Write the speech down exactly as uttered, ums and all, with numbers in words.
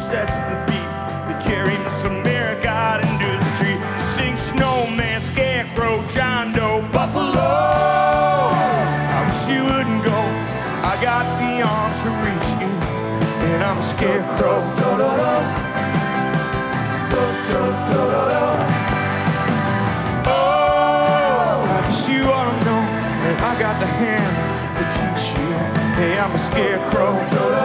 sets the beat. They carry Miss America out industry. She sings Snowman, Scarecrow, John Doe, Buffalo. I wish you wouldn't go. I got the arms to reach you, and I'm a scarecrow. Oh, I guess you ought to know that I got the hands to teach you. Hey, I'm a scarecrow.